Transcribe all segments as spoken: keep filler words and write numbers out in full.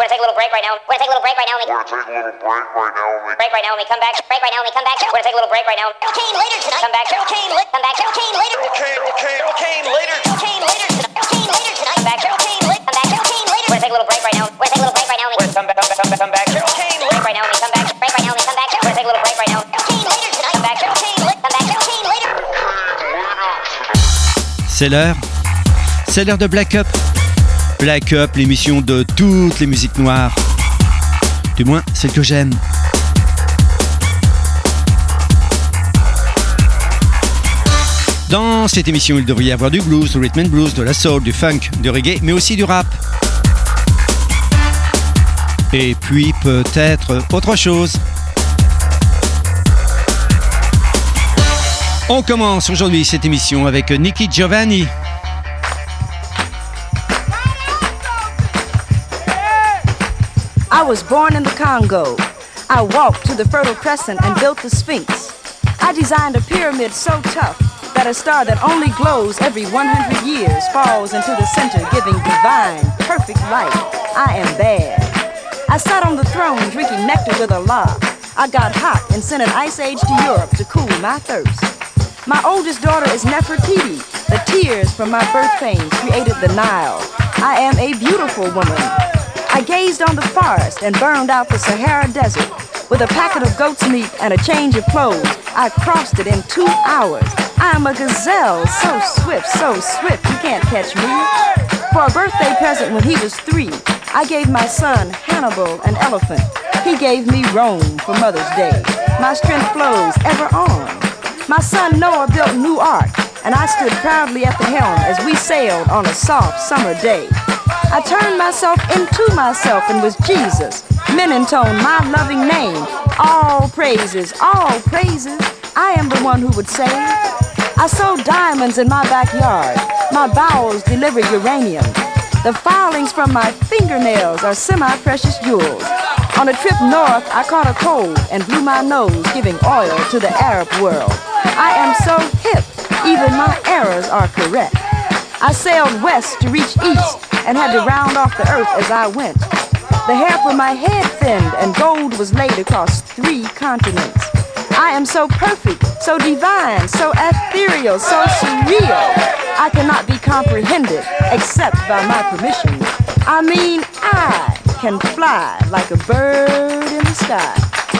We're gonna take a little break right now. We're gonna take a little break right now. We're gonna take a little break right now. Break right now. When we come back. Break right now. When we come back. We're gonna take a little break right now. Okay, later tonight. Come back. Okay, come back. Okay, later. Okay, okay, okay, later. Okay, later tonight. Okay, later tonight. Come back. Okay, later. Come back. Okay, later. We're gonna take a little break right now. We're gonna take a little break right now. We're gonna come back. Come back. Come back. Okay, break right now. When we come back. Break right now. When we come back. We're gonna take a little break right now. Okay, later tonight. Come back. Okay, come back. Okay, later. C'est l'heure. C'est l'heure de Black Up. Black Up, l'émission de toutes les musiques noires. Du moins, celle que j'aime. Dans cette émission, il devrait y avoir du blues, du rhythm and blues, de la soul, du funk, du reggae, mais aussi du rap. Et puis peut-être autre chose. On commence aujourd'hui cette émission avec Nicky Giovanni. I was born in the Congo. I walked to the Fertile Crescent and built the Sphinx. I designed a pyramid so tough that a star that only glows every one hundred years falls into the center, giving divine, perfect light. I am bad. I sat on the throne drinking nectar with Allah. I got hot and sent an ice age to Europe to cool my thirst. My oldest daughter is Nefertiti. The tears from my birth pains created the Nile. I am a beautiful woman. I gazed on the forest and burned out the Sahara Desert. With a packet of goat's meat and a change of clothes, I crossed it in two hours. I am a gazelle, so swift, so swift, you can't catch me. For a birthday present when he was three, I gave my son Hannibal an elephant. He gave me Rome for Mother's Day. My strength flows ever on. My son Noah built New Ark, and I stood proudly at the helm as we sailed on a soft summer day. I turned myself into myself and was Jesus. Men intone my loving name. All praises, all praises. I am the one who would say, I sow diamonds in my backyard. My bowels deliver uranium. The filings from my fingernails are semi-precious jewels. On a trip north, I caught a cold and blew my nose, giving oil to the Arab world. I am so hip, even my errors are correct. I sailed west to reach east and had to round off the earth as I went. The hair from my head thinned and gold was laid across three continents. I am so perfect, so divine, so ethereal, so surreal. I cannot be comprehended except by my permission. I mean, I can fly like a bird in the sky.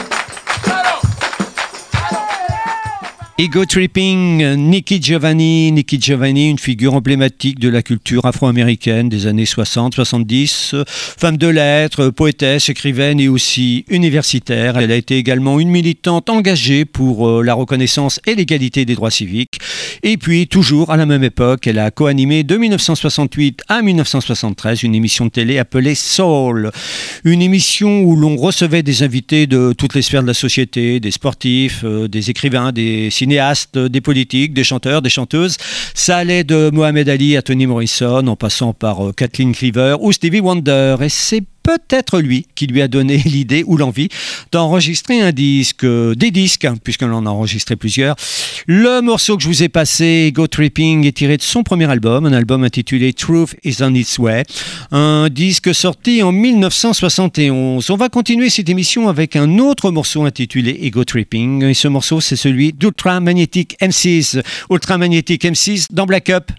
Ego Tripping, Nicky Giovanni. Nicky Giovanni, une figure emblématique de la culture afro-américaine des années soixante soixante-dix. Femme de lettres, poétesse, écrivaine et aussi universitaire. Elle a été également une militante engagée pour la reconnaissance et l'égalité des droits civiques. Et puis, toujours à la même époque, elle a co-animé de dix-neuf cent soixante-huit à dix-neuf cent soixante-treize une émission de télé appelée Soul. Une émission où l'on recevait des invités de toutes les sphères de la société, des sportifs, des écrivains, des cinéastes, des politiques, des chanteurs, des chanteuses. Ça allait de Mohamed Ali à Toni Morrison, en passant par Kathleen Cleaver ou Stevie Wonder. Et c'est peut-être lui qui lui a donné l'idée ou l'envie d'enregistrer un disque, des disques, puisqu'on en a enregistré plusieurs. Le morceau que je vous ai passé, Ego Tripping, est tiré de son premier album, un album intitulé Truth is on its way, un disque sorti en dix-neuf cent soixante et onze. On va continuer cette émission avec un autre morceau intitulé Ego Tripping, et ce morceau c'est celui d'Ultra Magnetic M Cs. Ultra Magnetic M Cs dans Black Up.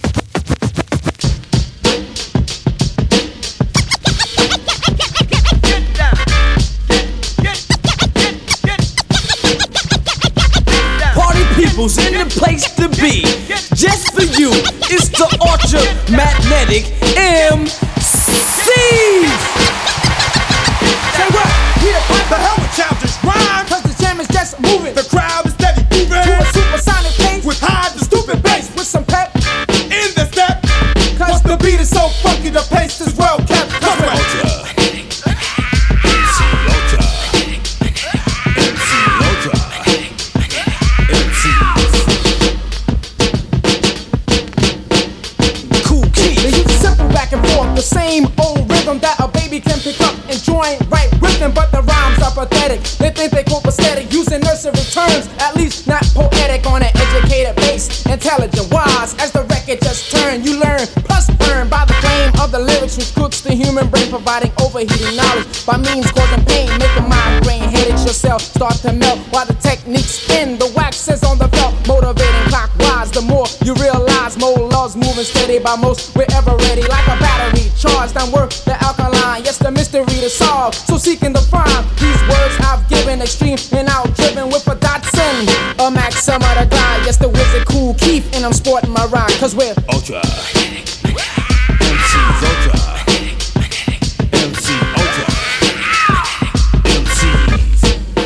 People's in the place to be. Just for you, it's the Ultra Magnetic M Cs. Say what? The hell with childish rhyme. Cause the jam is just moving. The crowd is steady moving. To a supersonic pace. With high to stupid bass. With some pep in the step. Cause the beat is so funky, the pace is well kept. Cause we're Ultra. The same old rhythm that a baby can pick up and join right with them, but the rhymes are pathetic. They think they cope aesthetic, using nursery terms, at least not poetic on an educated base. Intelligent, wise, as the record just turned. You learn, plus earn by the flame of the lyrics which cooks the human brain, providing overheating knowledge by means causing pain, making migraine headaches yourself start to melt while the techniques spin. The wax is on the belt, motivating clockwise. The more you realize, more love's moving steady by most. We're ever ready like a battery charged and work the alkaline. Yes, the mystery to solve. So seeking to find these words I've given, extreme and out driven with a Datsun, a Maxima to die. Yes, the wizard Cool Keith, and I'm sporting my rhyme, cause we're Ultra. M C's Ultra. M C Ultra. M C's.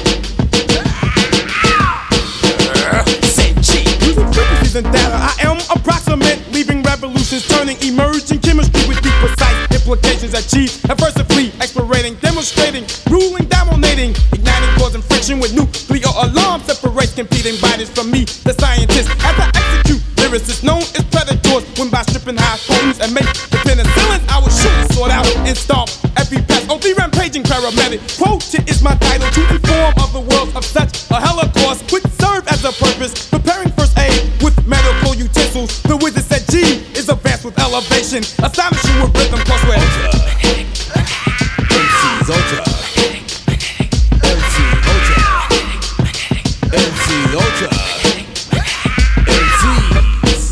Using frequencies and data, I am approximate, leaving revolutions, turning emerging chemistry with deep precise implications achieved. Adversity, explorating, demonstrating, ruling, dominating, igniting, causing friction with nuclear alarm, separates competing bodies from me, the scientist. As I execute lyricists known as predators, when by stripping high potents and make the penicillins, I will shoot, sort out, and stomp every pest. Oh, the rampaging paramedic. Quoted is my title to inform of the world of such a holocaust, which serve as a purpose, preparing first aid with medical utensils. The wizard said G is advanced with elevation, astonishing with rhythm, plus we're Ultra. M C's Ultra. M C Ultra. M C Ultra. M C's.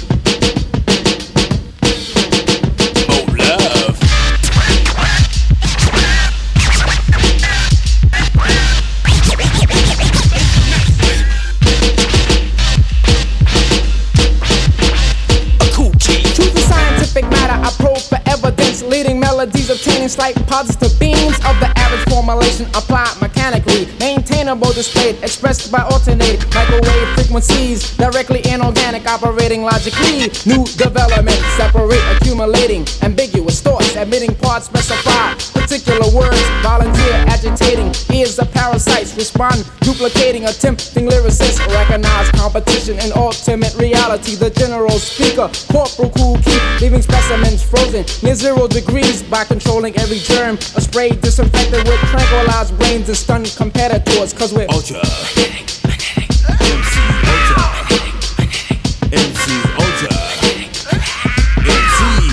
Oh, love. a cool key. Choose the scientific matter I probe for evidence, leading melodies obtaining slight positive beams of the average formulation applied mechanically, maintainable displayed, expressed by alternating microwave frequencies, directly inorganic, operating logically. New development, separate, accumulating, ambiguous thoughts, admitting parts specified, particular words, volunteer, agitating, ears of parasites, respond, duplicating, attempting lyricists, recognize competition and ultimate reality. The general speaker, corporal cool keep, leaving specimens frozen near zero degrees by controlling every germ. A spray disinfected with tranquilized brains and stunned competitors, cause we're Ultra. M C Ultra. M C Ultra. M C's.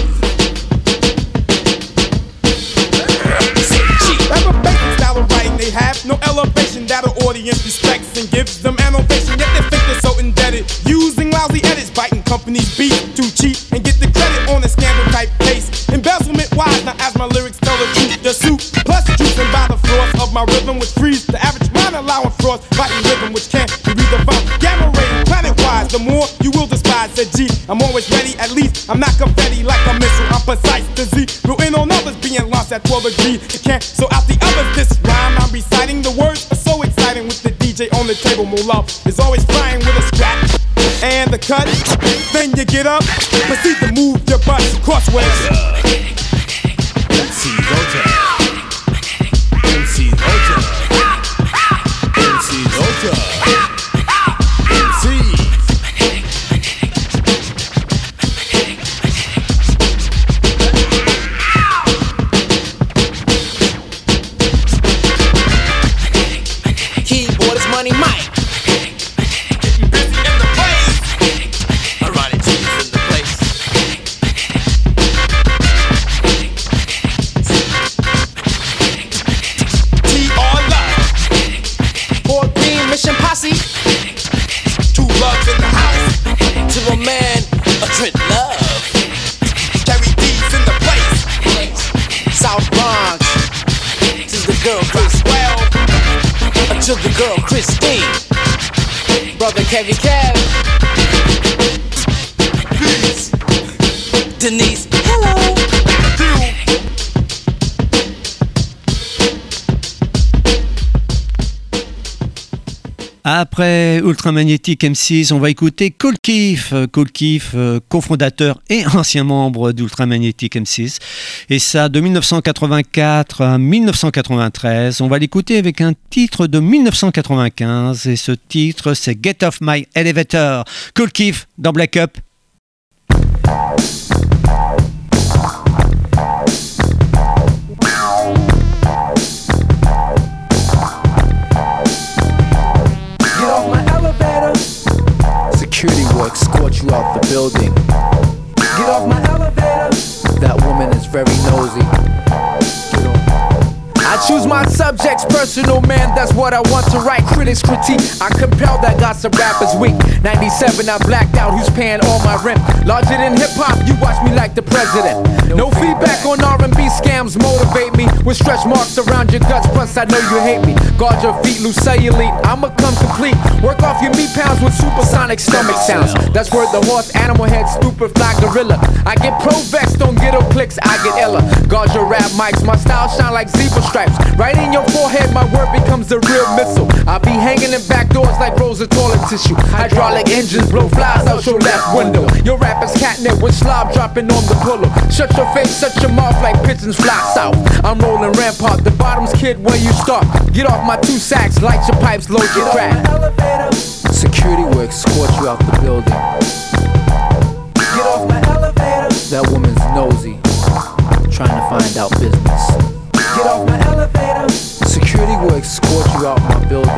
Rapper basic style of writing, they have no elevation that an audience respects and gives them an ovation. Yet they think they're so indebted, using lousy edits, biting companies' beat to cheat and get the credit on a scandal type case. Embezzlement wise, now as my lyrics tell the truth, the suit plus juicing by the force of my rhythm, which frees the average mind, allowing frost, fighting rhythm, which can't be redefined. Gamma rating, planet wise, the more you will despise. Said G, I'm always ready, at least I'm not confetti like a missile. I'm precise to Z, real in on others being lost at twelve degrees. It can't so out the others. This rhyme I'm reciting, the words are so exciting with the D J on the table. More love is always flying with a scratch and the cut. Then you get up, proceed to move your butt crossways. M C's Ultra. M C's Ultra. M C's Ultra. M C's. keyboard is Money Mike. Getting busy in the place. Ironic G's in the place. T R Love. Fort Greene Mission Posse. Two loves in the house. To a man, a Trent Love. Carry D's in the place. South Bronx. To the girl Chris Well, to the girl Christine. Brother Kevy Kev. peace. Denise. Hello. You. Après Ultramagnétique M six, on va écouter Kool Keith. Kool Keith, euh, cofondateur et ancien membre d'Ultramagnétique M six. Et ça, de dix-neuf cent quatre-vingt-quatre à dix-neuf cent quatre-vingt-treize. On va l'écouter avec un titre de dix-neuf cent quatre-vingt-quinze. Et ce titre, c'est Get Off My Elevator. Kool Keith dans Black Up. Security work escort you out the building. very nosy. I choose my subjects personal, man, that's what I want to write. Critics critique, I compel that gossip rappers weak. ninety-seven, I blacked out, who's paying all my rent? Larger than hip-hop, you watch me like the president. No feedback on R and B scams motivate me. With stretch marks around your guts, plus I know you hate me. Guard your feet, loose cellulite, I'ma come complete. Work off your meat pounds with supersonic stomach sounds. That's where the horse, animal head, stupid fly gorilla. I get pro-vexed, don't get no clicks, I get illa. Guard your rap mics, my style shine like zebra stripes. Right in your forehead, my word becomes a real missile. I'll be hanging in back doors like rolls of toilet tissue. Hydraulic engines blow flies out your left window. Your rap is catnip with slob dropping on the pillow. Shut your face, shut your mouth like pigeons fly south. I'm rolling rampart, the bottom's kid where you start. Get off my two sacks, light your pipes, load your crack. Security will escort you out the building. Get off my elevator. That woman's nosy, trying to find out business. Get off my elevator. Security will escort you out my building.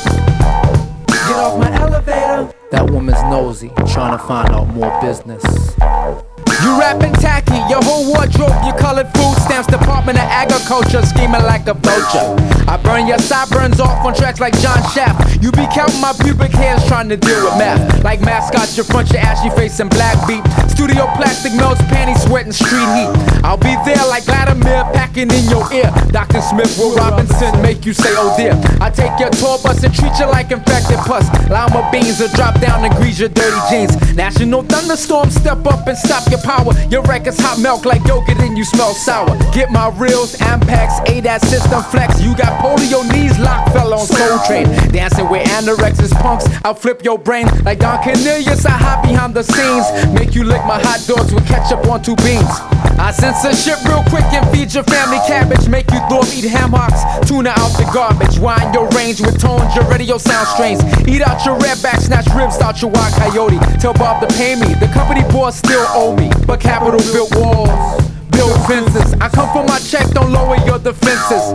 Get off my elevator. That woman's nosy, trying to find out more business. You rapping tacky, your whole wardrobe, your colored food stamps, Department of Agriculture, scheming like a vulture. I burn your sideburns off on tracks like John Shaft. You be counting my pubic hairs trying to deal with math. Like mascots, you front your ashy face and black beat. Studio plastic melts, panties sweating street heat. I'll be there like Vladimir, packing in your ear. Doctor Smith, Will Robinson, make you say oh dear. I take your tour bus and treat you like infected pus. Lima beans will drop down and grease your dirty jeans. National thunderstorm, step up and stop your power. Your record's hot milk like yogurt and you smell sour. Get my reels, Ampex, A D A S System Flex. You got polio knees, lock fell on Soul Train. Dancing with anorexes punks, I'll flip your brain. Like Don Cornelius, I hide behind the scenes. Make you lick my hot dogs with ketchup on two beans. I censor shit real quick and feed your family cabbage. Make you throw up, eat ham hocks, tuna out the garbage. Wind your range with tones, your radio sound strains. Eat out your redback, snatch ribs out your wild coyote. Tell Bob to pay me, the company boss still owe me. But Capital built walls, built fences. I come for my check, don't lower your defenses.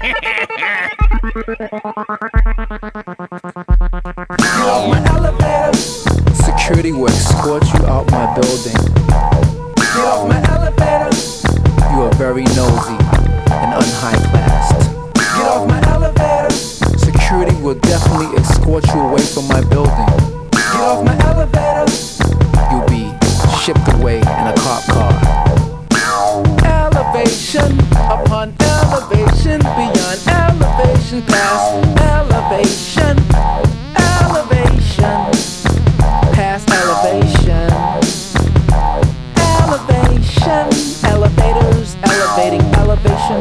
Get off my elevator. Security will escort you out my building. Get off my elevator. You are very nosy and unhigh-classed. Get off my elevator. Security will definitely escort you away from my building. Get off my elevator. You'll be shipped away in a cop car. Elevation upon elevation, beyond elevation, past elevation, elevation, past elevation, elevation, elevators, elevating elevation.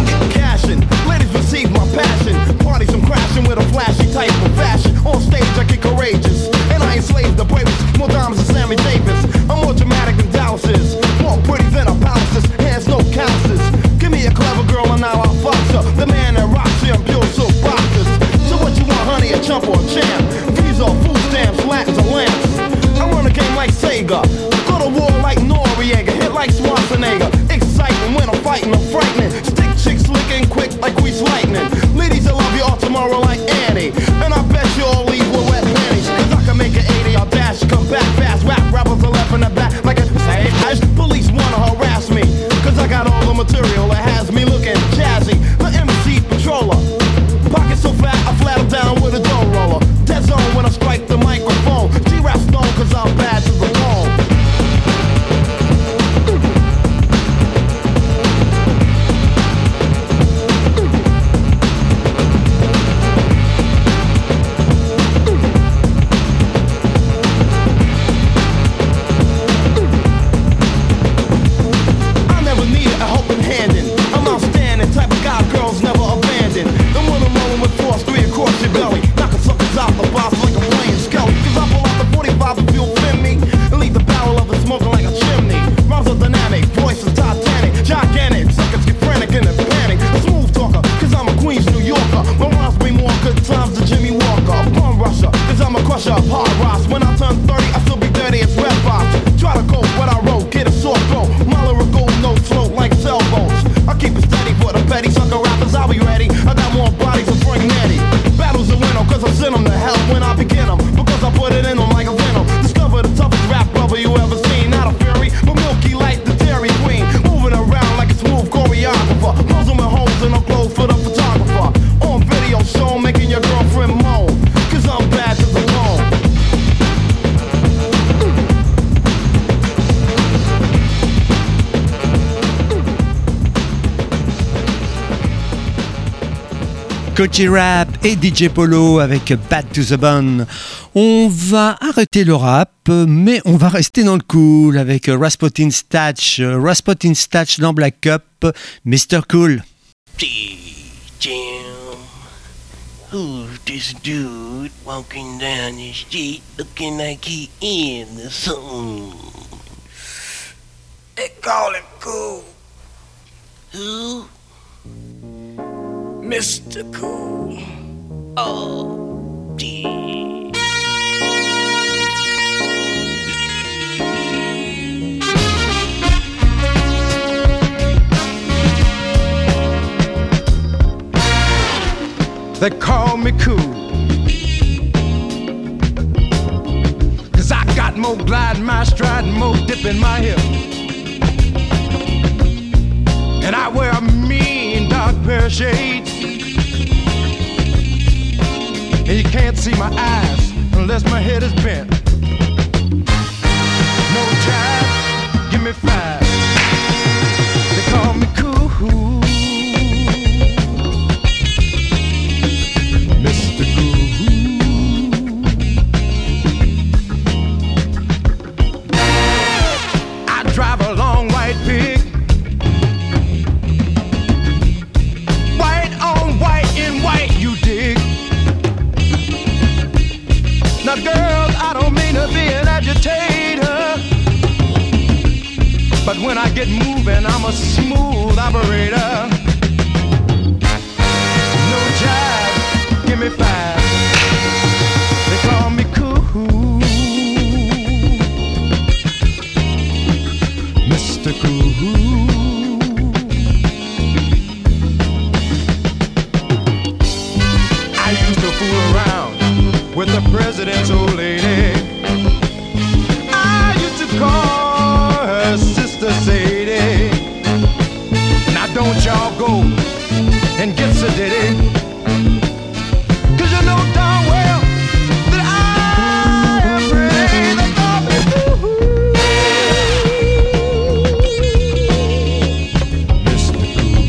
Parties I'm crashing with a flashy type of fashion. On stage I chump or a champ. Visa, food stamps, Latins, or lamps. I run a game like Sega. Go to war like Noriega. Hit like Schwarzenegger. Exciting when I'm fighting, I'm frightening. Stick chicks slicking quick like grease lightning. Ladies, I love you all tomorrow like Annie. And I bet you all leave with wet panties. Cause I can make an eighty, I'll dash, come back fast. Rap rappers are left in the back like a say. Police wanna harass me. Cause I got all the material that has me looking jazzy. The M C patroller. Pocket so fat, I flat him down with a dough roller. Dead zone when I strike the microphone. G-Rap stone cause I'm bad to the bone. Kochi Rap et D J Polo avec Bad to the Bone. On va arrêter le rap, mais on va rester dans le cool avec Rasputin Statch. Rasputin Statch dans Black Cup, mister Cool. Jam, who's this dude walking down the street looking like he in the sun? They call him Cool. Who? Mister Cool. Oh, dear. They call me cool, 'cause I got more glide in my stride and more dip in my hip. And I wear a mean dark pair of shades, and you can't see my eyes unless my head is bent. No jive, give me five. They call me cool, Mister Cool. I drive a long white pig, white on white in white, you dig? Now girls, I don't mean to be an agitator, but when I get moving, I'm a smooth operator. No jive, give me five. They call me cool, Mister Cool. I used to fool around with the president's old lady. I used to call her Sister Sadie. Now don't y'all go and get sedated, 'cause you know darn well that I am pretty. They call me cool, Mister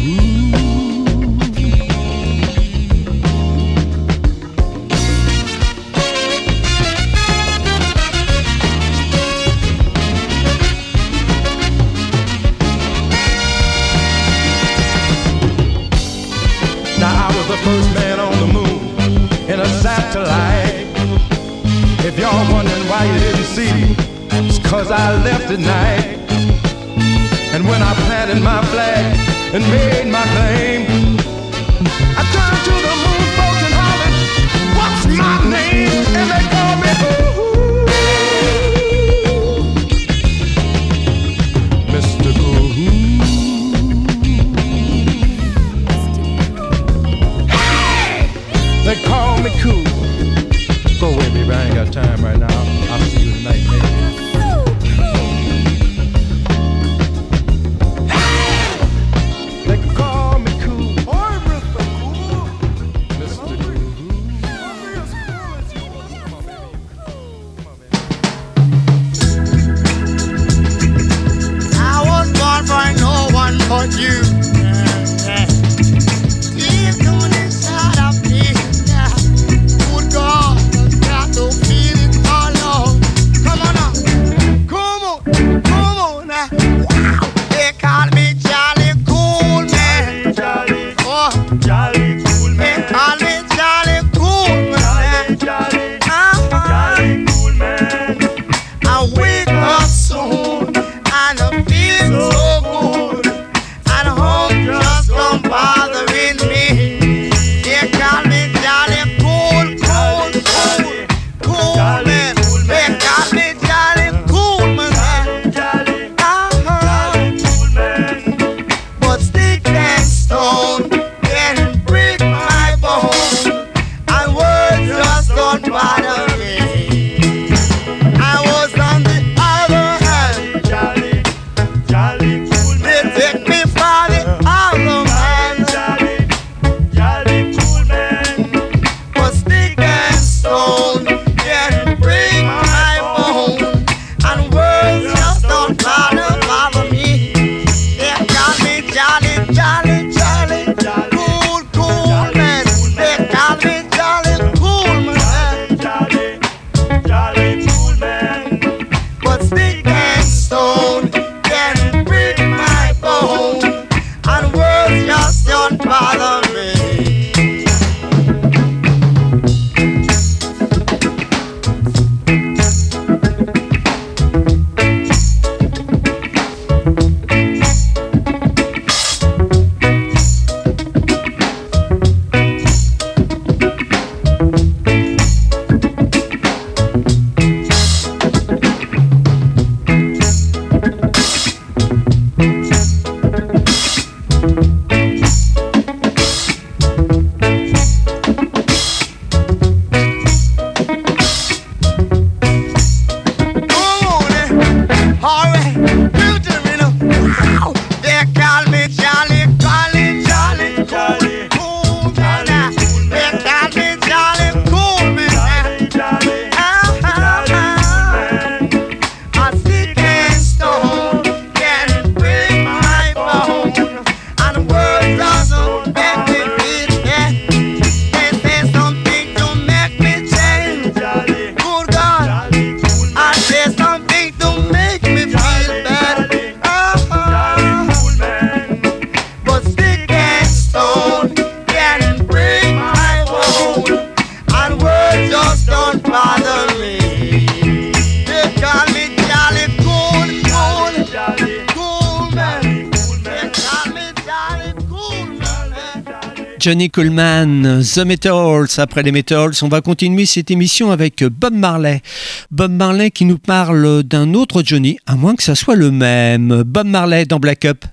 the first man on the moon in a satellite. If y'all wondering why you didn't see me, it's 'cause I left at night. And when I planted my flag and made my claim, I turned to the moon folks and hollered, what's my got time right now. I'll see you tonight, maybe. They call me cool. Boy, Mister Cool. Mister Cool. I was born for no one but you. Johnny Coleman, The Metals. Après les Metals, on va continuer cette émission avec Bob Marley. Bob Marley qui nous parle d'un autre Johnny, à moins que ça soit le même. Bob Marley dans Black Up.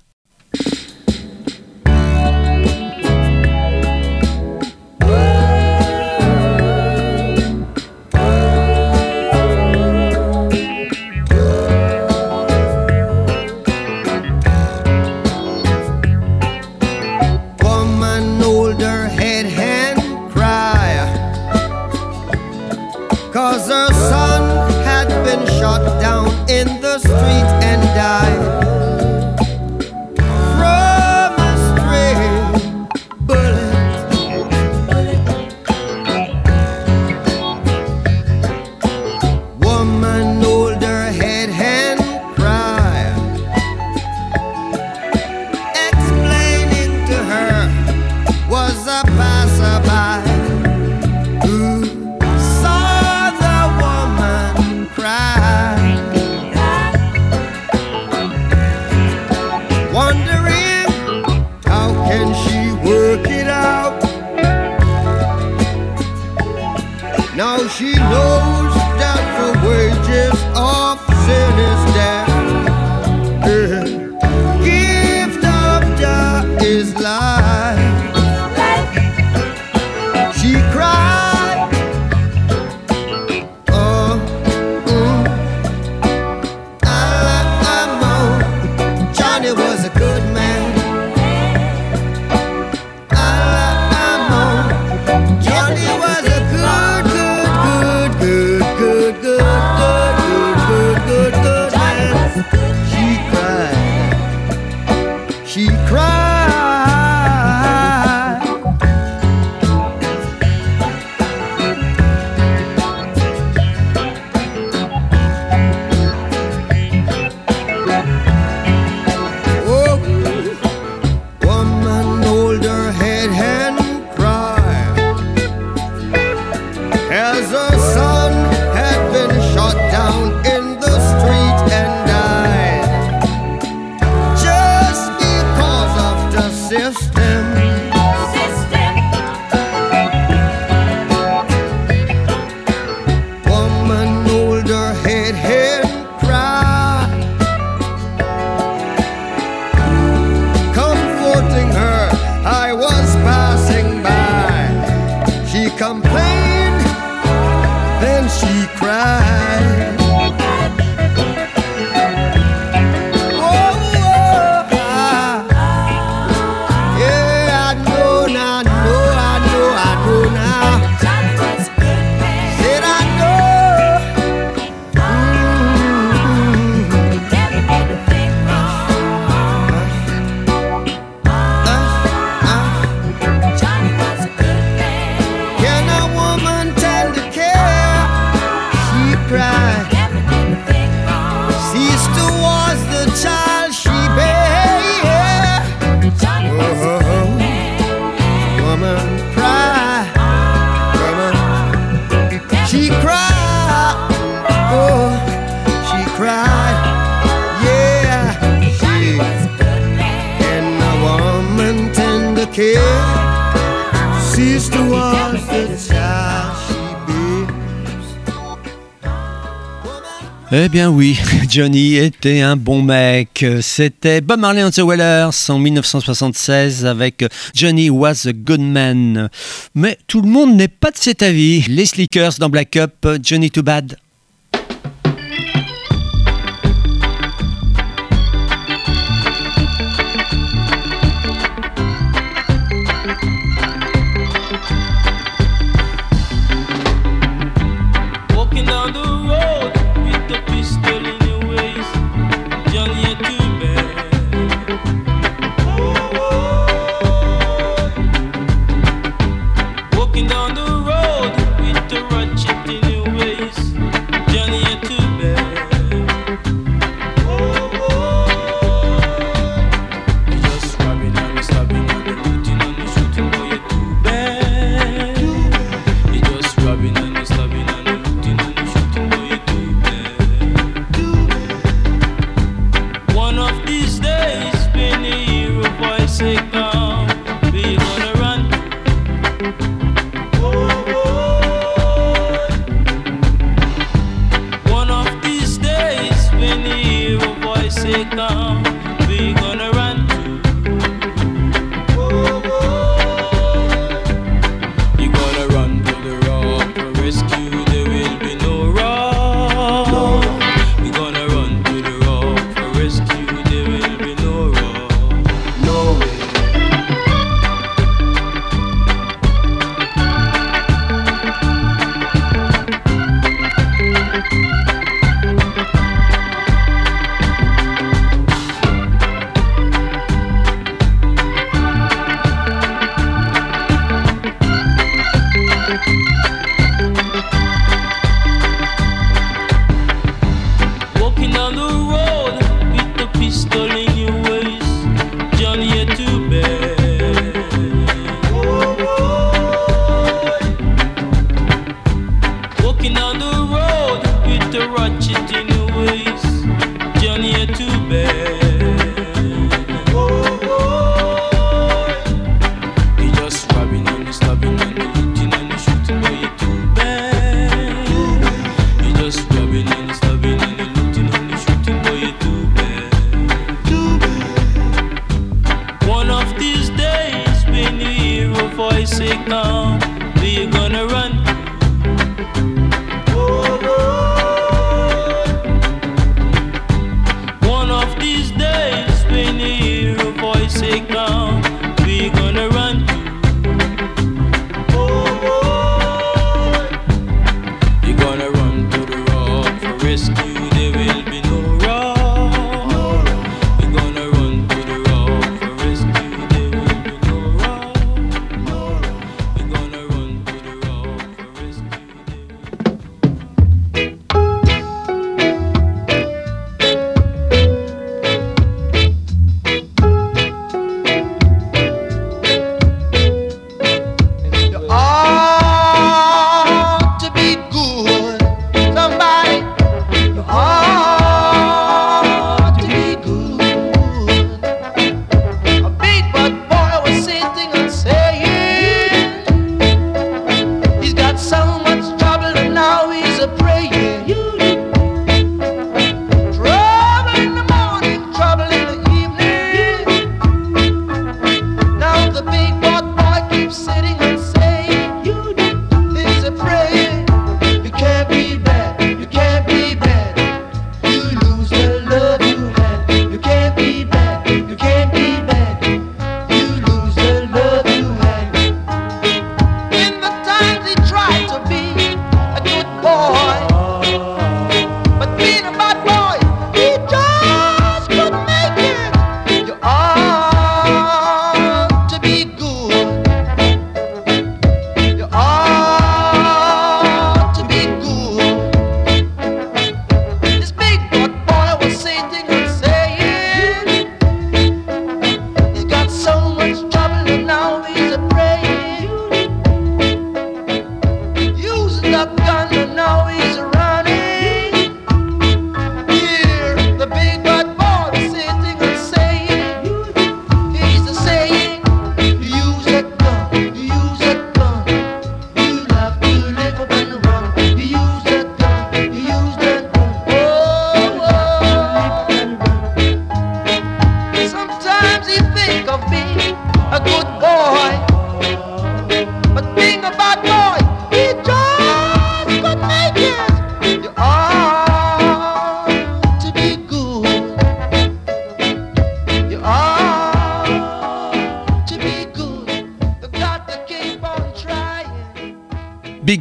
Oh Cause her son had been shot down in the street and died just because of the system. System. Woman hold her head and cry, comforting her. I was passing by. She complained, then she cried. Oh, oh, ah. Yeah, I know, I know, I know, I know now. Said I know. Mm-hmm. Can a woman tend to care? She cried. Sees towards the child she bear. Oh, woman cry. Woman, she cried. Oh, she cried. Yeah, she. Can a woman tend to care? Sees towards the child she bears. Eh bien oui, Johnny était un bon mec. C'était Bob Marley and the Wailers en dix-neuf cent soixante-seize avec Johnny Was a Good Man. Mais tout le monde n'est pas de cet avis. Les Slickers dans Black Up, Johnny Too Bad. Walking down the road with the pistol in your waist, Johnny, you're too bad. Walking down the road with the ratchet in your waist, Johnny, you're too bad. You're just robbing and stabbing and looting and shooting, boy, you're too bad. You're just robbing and stabbing and looting and shooting, boy, you're too bad. One of these days, when you hear a voice say come, we gonna run. One of these days, when you hear a voice say come, we gonna run. You gonna run to the rock for rescue, there will be no rock. We gonna run to the rock for rescue, there will be no rock. No way. Walking down the road with the pistol in your waist, Johnny, you're too bad. Walking down the road with the ratchet in your waist, Johnny, you're too bad. You just robbing and you stabbing and you looting and you shooting, boy, you're too bad. You just robbing and you stabbing and you looting and you shooting, boy, you're too bad. One of these days, when you hear a voice say come, we gonna run. One of these days, when you hear a voice say come, we gonna run. You gonna run to the rock for rescue, there will be no rock. You gonna run to the rock for rescue, there will be no rock. You gonna run to the rock for rescue, there will ought to be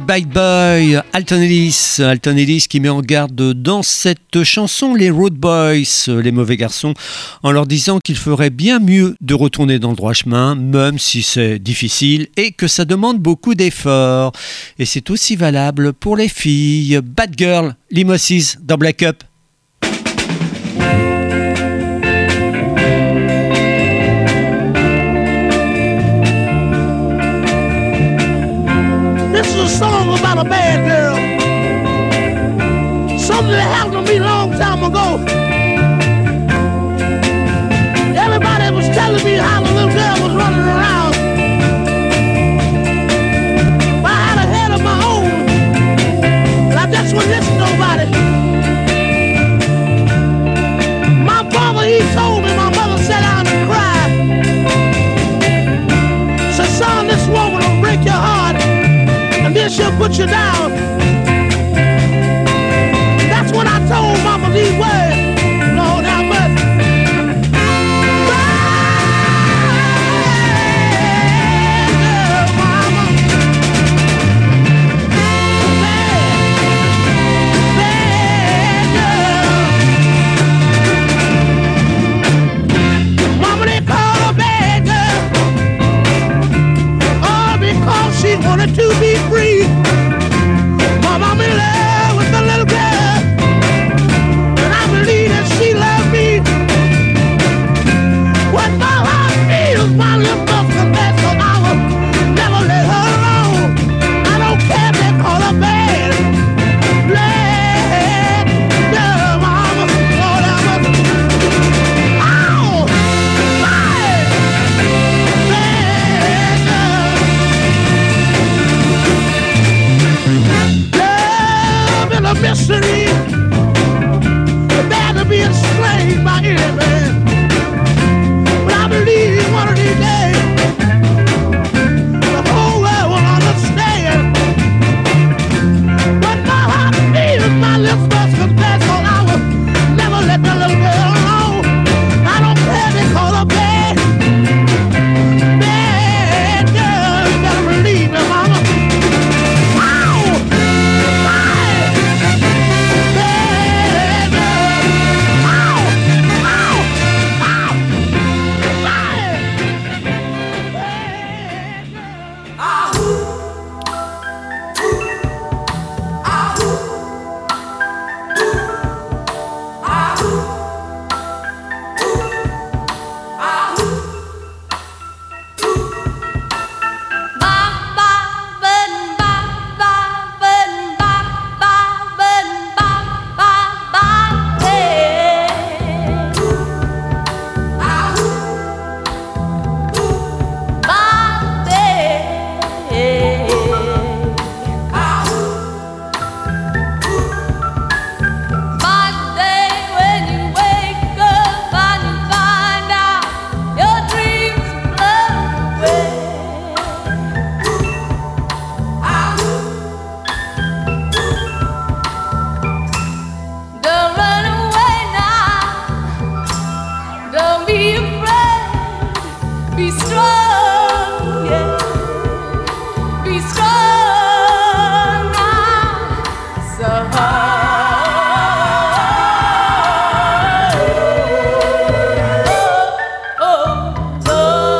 Bad Boy, Alton Ellis. Alton Ellis qui met en garde dans cette chanson les Road Boys, les mauvais garçons, en leur disant qu'il ferait bien mieux de retourner dans le droit chemin, même si c'est difficile et que ça demande beaucoup d'efforts. Et c'est aussi valable pour les filles. Bad Girl, Limosis dans Black Up. This is a song about a bad girl. Something that happened to me a long time ago. Everybody was telling me how the little girl was running around. But I had a head of my own. And I just wouldn't listen to nobody. My father, he told me, my mother sat down and cried. Said, son, this woman will break your heart. And then she'll put you down. That's what I told Mama these words. Lord have mercy. Bad girl, Mama. Bad, bad girl. Mama, they call her bad girl. Oh, because she wanted to be free. Mama, I'm in love with the little girl, and I believe that she loves me. What my heart feels, my lips must confess, so I will never let her alone. I don't care if they call her bad. Bad girl, Mama, Lord have mercy. Ow! Bad, bad girl. Love is a mystery. Bad to be enslaved by any man. But I believe one of these days the whole world will understand. But my heart feels, my lips must confess, so I will never let the little girl alone. I don't care if they call her bad. Bad girl, you better believe me, Mama. Ow! Bad, bad girl. Ow! Ow! Ow! Bad, bad girl. Don't run away now. Don't be afraid. Be strong, yeah. Be strong now. So oh, oh,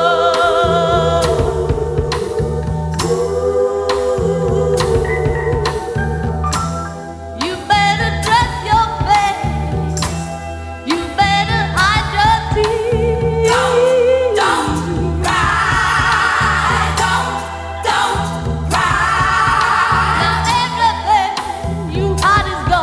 you better dress your face. You better hide your tears. Don't, don't cry. Don't, don't cry. Now everything you hide is gone.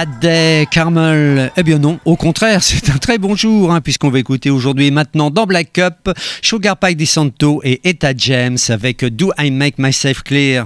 Bad Day, Carmel. Eh bien non, au contraire, c'est un très bon jour, hein, puisqu'on va écouter aujourd'hui et maintenant dans Black Cup, Sugar Pie DeSanto et Etta James avec Do I Make Myself Clear?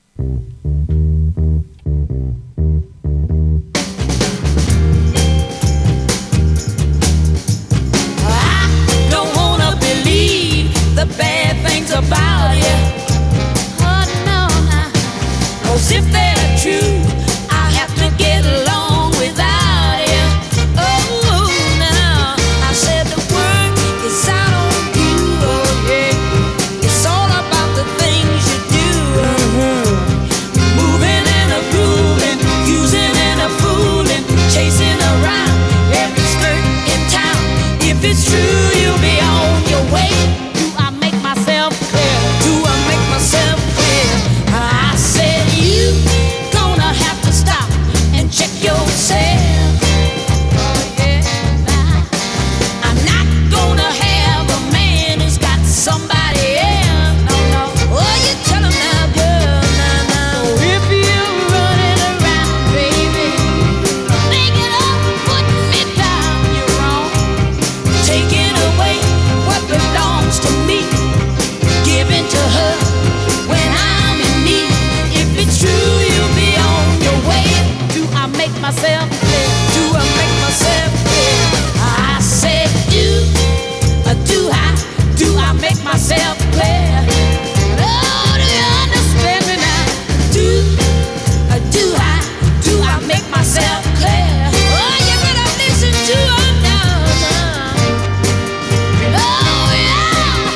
I don't wanna believe the bad things about you. Oh no, no. 'Cause if they're true, I have to get along without you. Oh no, I said the work is out on you. Oh yeah, it's all about the things you do. Mm-hmm. Moving and a grooving, using and a fooling, chasing around every skirt in town. If it's true, you'll be on your way. Do I make myself clear? Do I make myself clear? I said you gonna have to stop and check yourself. Oh yeah, I'm not gonna have a man who's got somebody else. No, no. Oh, you tell him now, girl, now, now. If you're running around, baby, making up, putting me down, you're wrong. Taking away what belongs to me, giving to her when I'm in need. If it's true, you'll be on your way. Do I make myself clear? Do I make myself clear? I said do, uh, do I, do I make myself clear? Oh, do you understand me now? Do, uh, do I, do I make myself clear? Oh, you better listen to her now, now. Oh yeah.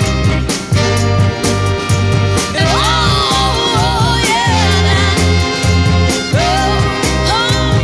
Oh yeah. Oh, oh,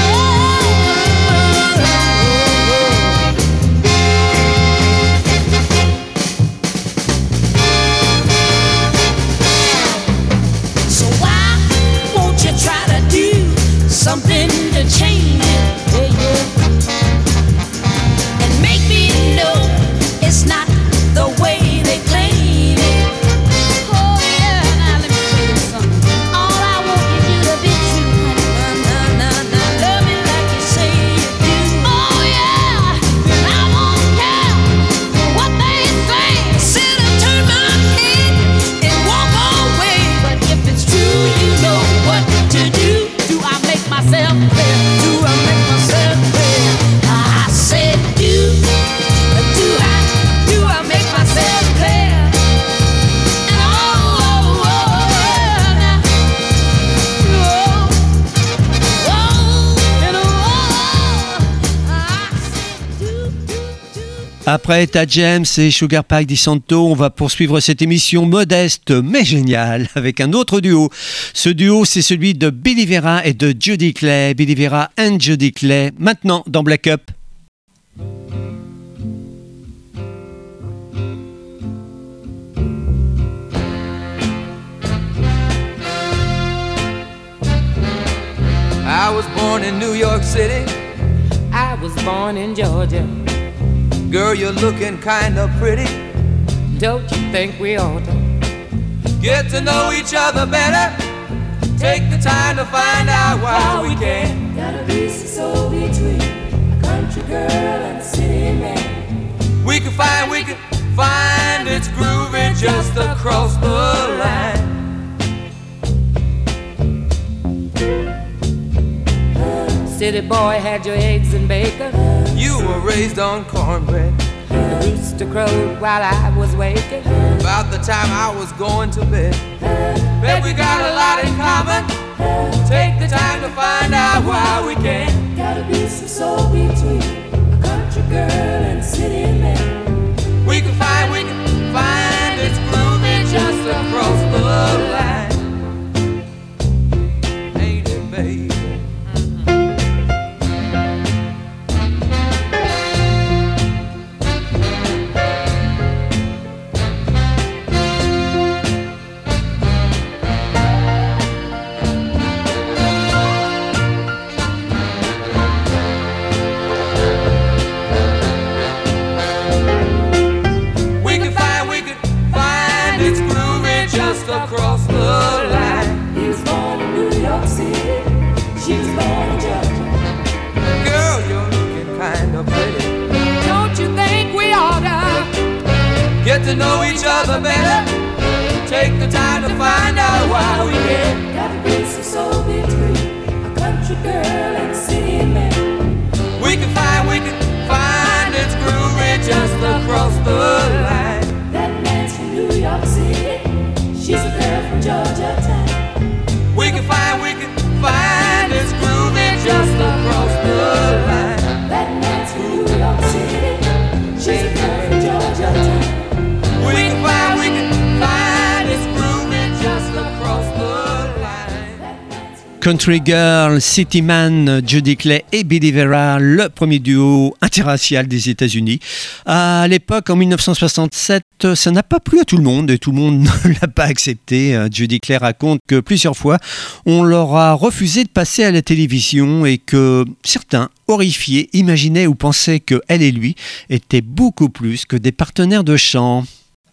so why won't you try to do something to change it? Yeah, yeah. And make me know it's not the way they claim it. Oh yeah, now let me tell you something. All I want is you to be true, honey. Nah, nah, nah, love me like you say you do. Oh yeah, and I won't care what they say. Sit and turn my head and walk away. But if it's true, you know what to do. Do I make myself clear? Do I make myself clear? I said do. Do I, do I make myself clear? And oh, oh, oh, now, oh, oh, and oh, I said do, do, do. Après Etta James et Sugar Pie DeSanto, on va poursuivre cette émission modeste mais géniale avec un autre duo. Ce duo, c'est celui de Billy Vera et de Judy Clay. Billy Vera and Judy Clay, maintenant dans Black Up. I was born in New York City. I was born in Georgia. Girl, you're looking kinda pretty. Don't you think we ought to Get to know each other better. Take the time to find out why we can. Gotta be so between a country girl and a city man. We can find, we can find it's grooving just across the line. City boy had your eggs and bacon. You were raised on cornbread. The rooster crowed while I was waking. About the time I was going to bed. Bet we got a lot in common. Take the time to find out why we can. Gotta be some soul between a country girl and a city man. We can find, we can find it's grooving just across the line. Ain't it, baby? to know each other better. Take the time to find out why we can. Got a piece of soul between a country girl and a city man. We can find, we can find its groovy just across the line. That man's from New York City. She's a girl from Georgia town. We can find, we can find its groovy just across the line. That man's from New York City. She's a girl from Georgia town. We can find, we can find its groovy just across the line. Country Girl, City Man, Judy Clay et Billy Vera, le premier duo interracial des États-Unis. À l'époque, en dix-neuf cent soixante-sept, ça n'a pas plu à tout le monde et tout le monde ne l'a pas accepté. Judy Clay raconte que plusieurs fois, on leur a refusé de passer à la télévision et que certains, horrifiés, imaginaient ou pensaient qu'elle et lui étaient beaucoup plus que des partenaires de chant.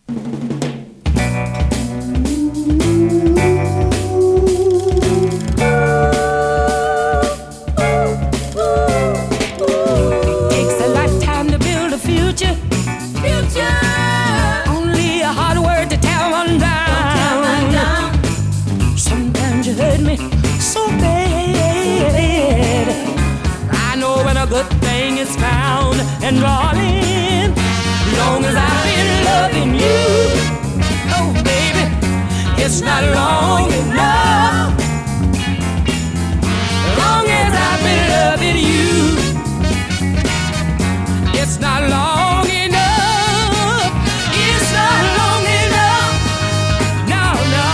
Found and darling, long as I've been loving you, oh baby, it's not long enough. Long as I've been loving you, it's not long enough. It's not long enough. No,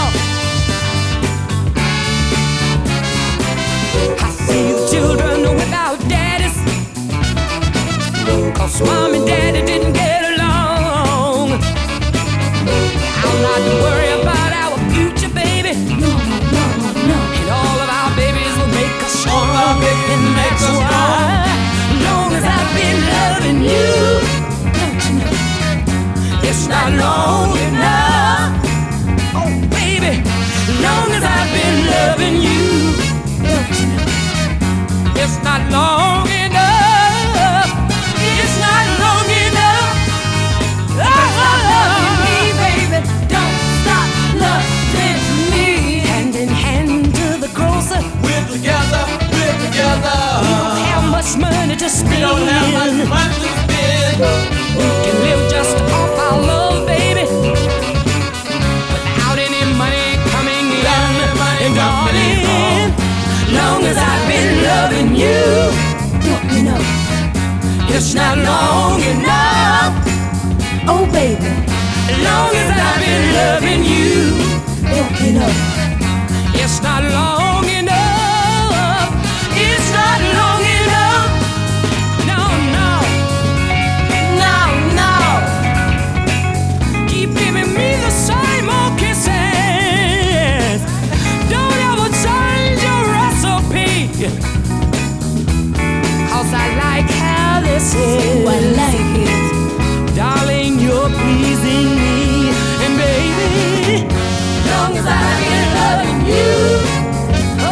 no. I see the children without daddies, 'cause mom and daddy didn't get along. I'm not to worry about our future, baby. No, no, no, no. And all of our babies will make us strong. All our babies and make that's us why, strong. long as I've been loving you, don't you know, it's not long enough. Oh, baby, long as I've been loving you, don't you know, it's not long enough. It's not long enough. Oh, loving me, baby. Don't stop loving me. Hand in hand to the grocer. We're together, we're together. We don't have much money to spend. We don't have much money to spend. We can live just off our love, baby, without any money coming in. Money and darling, long as I've been loving you, don't you know, it's not long enough. Oh baby, long as I've been loving you, don't you know, it's not long enough. It's not long enough. No, no, no, no. Keep giving me the same old kisses. Don't ever change your recipe, 'cause I like how this is. I like it. Darling, you're pleasing me. And baby, long as I've been loving you,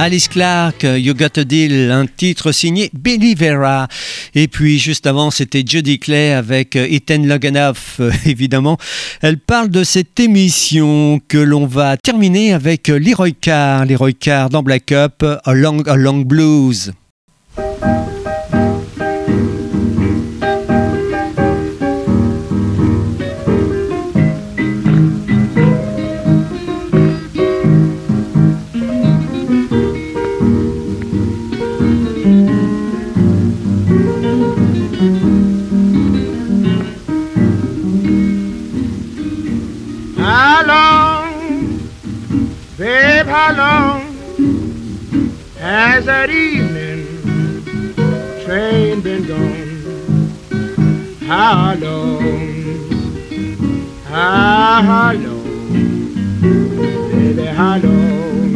Alice Clark, You Got a Deal, un titre signé Billy Vera. Et puis juste avant, c'était Judy Clay avec It Ain't Long Enough, évidemment. Elle parle de cette émission que l'on va terminer avec Leroy Carr, Leroy Carr dans Black Up, A Long, A Long Blues. How long, babe, how long has that evening train been gone? How long, how, how long, baby, how long?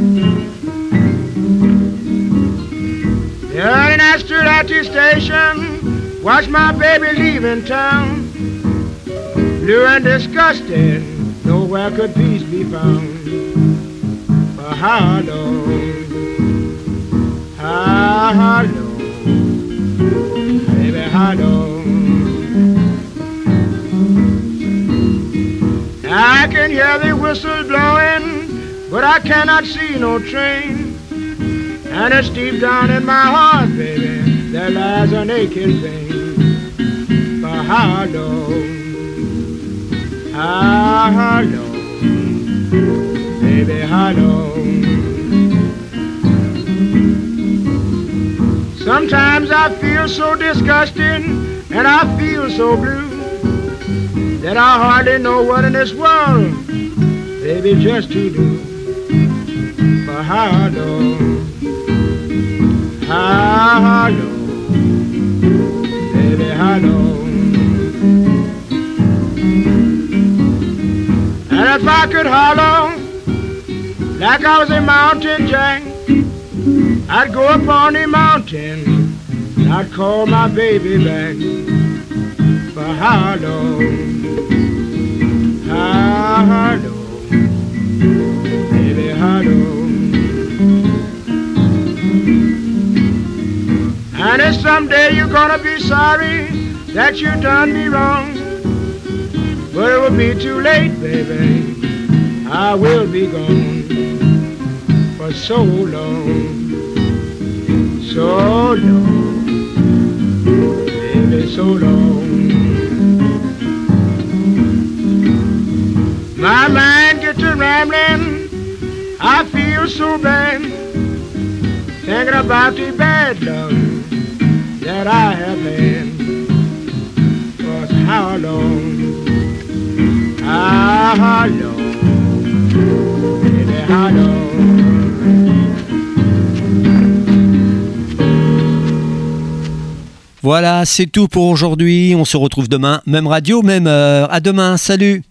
The other night I stood at the station, watched my baby leaving town. Blue and disgusted, nowhere could peace be found. For how long, how, how long, baby, how long? I can hear the whistle blowing, but I cannot see no train. And it's deep down in my heart, baby, there lies an aching pain. For how long? How, how long, baby, how long? Sometimes I feel so disgusting and I feel so blue that I hardly know what in this world, baby, just to do. For how long, how, how long, baby, how long? And if I could holler like I was a mountain jack, I'd go up on the mountain and I'd call my baby back. For how long, how, how long, baby, how long? And if someday you're gonna be sorry that you done me wrong, but it will be too late, baby, I will be gone for so long, so long, baby, so long. My mind gets to rambling, I feel so bad, thinking about the bad love that I have had. For how long? How long, baby, how long? Voilà, c'est tout pour aujourd'hui. On se retrouve demain, même radio, même heure. À demain, salut!